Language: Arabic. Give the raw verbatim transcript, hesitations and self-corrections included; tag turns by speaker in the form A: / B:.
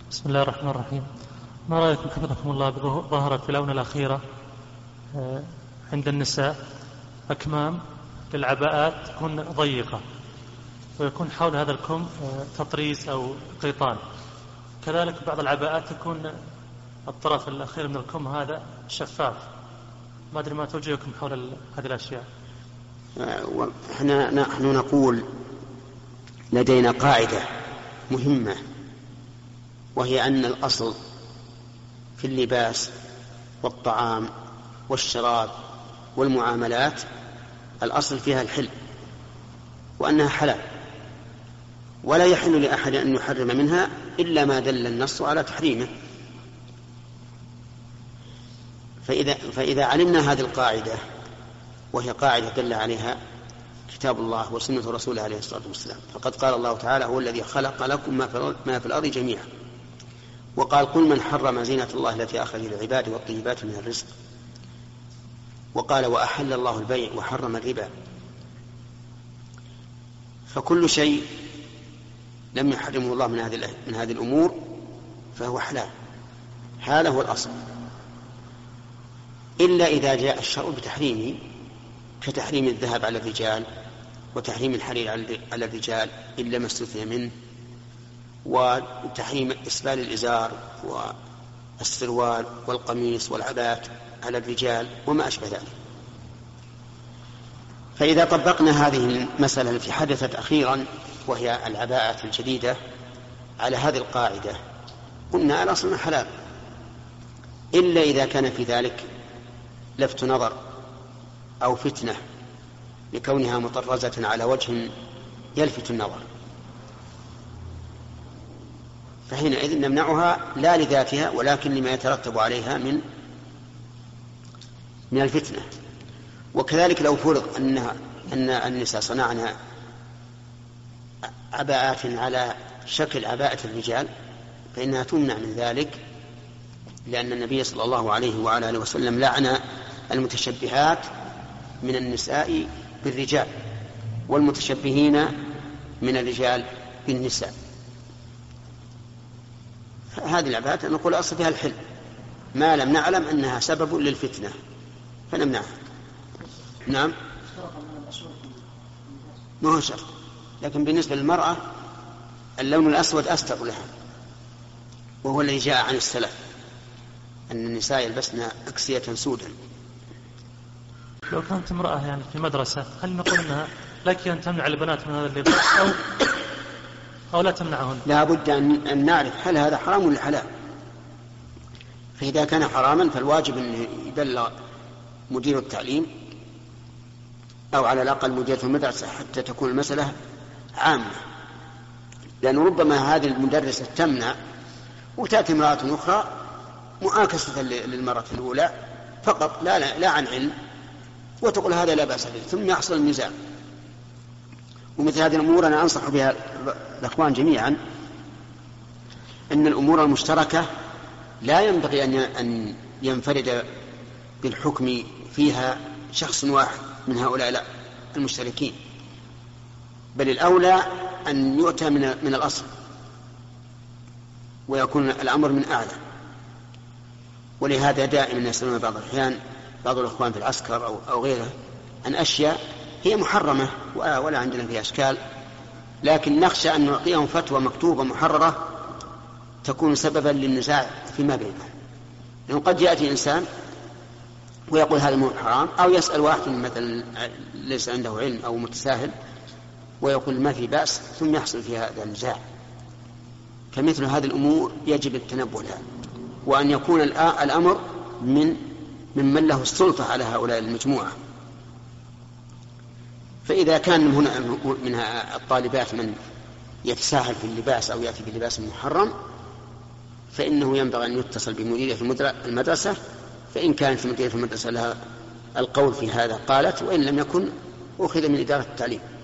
A: بسم الله الرحمن الرحيم. ما رأيكم حفظكم الله ظهرت في الآونة الأخيرة عند النساء أكمام للعباءات تكون ضيقة ويكون حول هذا الكم تطريز أو قيطان، كذلك بعض العباءات تكون الطرف الأخير من الكم هذا شفاف. ما أدري ما توجهكم حول هذه الأشياء.
B: احنا نحن نقول لدينا قاعدة مهمة، وهي أن الأصل في اللباس والطعام والشراب والمعاملات الأصل فيها الحل، وأنها حلال، ولا يحل لأحد أن يحرم منها إلا ما دل النص على تحريمه. فإذا, فإذا علمنا هذه القاعدة، وهي قاعدة دل عليها كتاب الله وسنة رسوله عليه الصلاة والسلام، فقد قال الله تعالى: هو الذي خلق لكم ما في الأرض جميعا. وقال: قل من حرم زينة الله التي أخرج للعباد والطيبات من الرزق. وقال: وأحل الله البيع وحرم الربا. فكل شيء لم يحرمه الله من هذه من هذه الأمور فهو حلال، هذا هو الأصل، إلا إذا جاء الشرع بتحريمه، كتحريم الذهب على الرجال وتحريم الحرير على الرجال إلا ما استثني منه، وتحريم إسبال الإزار والسروال والقميص والعباءة على الرجال وما أشبه ذلك. فإذا طبقنا هذه المسألة التي حدثت أخيرا، وهي العباءة الجديدة، على هذه القاعدة، قلنا الأصل حلال، إلا إذا كان في ذلك لفت نظر أو فتنة لكونها مطرزة على وجه يلفت النظر، فحينئذ نمنعها لا لذاتها ولكن لما يترتب عليها من من الفتنة. وكذلك لو فرض أنها أن النساء صنعنا عباءات على شكل عباءة الرجال فإنها تمنع من ذلك، لأن النبي صلى الله عليه وعلى آله وسلم لعن المتشبهات من النساء بالرجال والمتشبهين من الرجال بالنساء. هذه العباءات نقول أصل فيها الحل ما لم نعلم أنها سبب للفتنة فنمنعها. نعم، ما هو شرط، لكن بالنسبة للمرأة اللون الأسود أستر لها، وهو الذي جاء عن السلف أن النساء يلبسن أكسية سودا.
A: لو كانت امرأة يعني في مدرسة، هل نقول أنها لك أن تمنع البنات من هذا اللباس أو أو لا تمنعهن؟
B: لا بد أن نعرف هل هذا حرام ولا حلال. فإذا كان حراما فالواجب أن يبلغ مدير التعليم أو على الأقل مدير المدرسة حتى تكون المسألة عامة، لأن ربما هذه المدرسة تمنع وتأتي امرأة أخرى مؤاكسة للمرة الأولى فقط لا, لا, لا عن علم، وتقول هذا لا بأس به، ثم يحصل النزاع. ومثل هذه الأمور أنا أنصح بها الأخوان جميعا أن الأمور المشتركة لا ينبغي أن ينفرد بالحكم فيها شخص واحد من هؤلاء المشتركين، بل الأولى أن يؤتى من, من الأصل ويكون الأمر من أعلى. ولهذا دائما يسألون بعض الأحيان بعض الأخوان في العسكر أو, أو غيره عن أشياء هي محرمة ولا عندنا فيها أشكال، لكن نخشى أن نعطيهم فتوى مكتوبة محررة تكون سببا للنزاع فيما بينهم. لأنه قد يأتي إنسان ويقول هذا مو حرام، أو يسأل واحد مثلا ليس عنده علم أو متساهل ويقول ما في بأس، ثم يحصل فيها هذا النزاع. فمثل هذه الأمور يجب التنبه لها، وأن يكون الأمر من ممن له السلطة على هؤلاء المجموعة. فإذا كان هنا من الطالبات من يتساهل في اللباس أو يأتي بلباس محرم فإنه ينبغي أن يتصل بمديرية المدرسة، فإن كانت مديرية المدرسة لها القول في هذا قالت، وإن لم يكن أخذ من إدارة التعليم.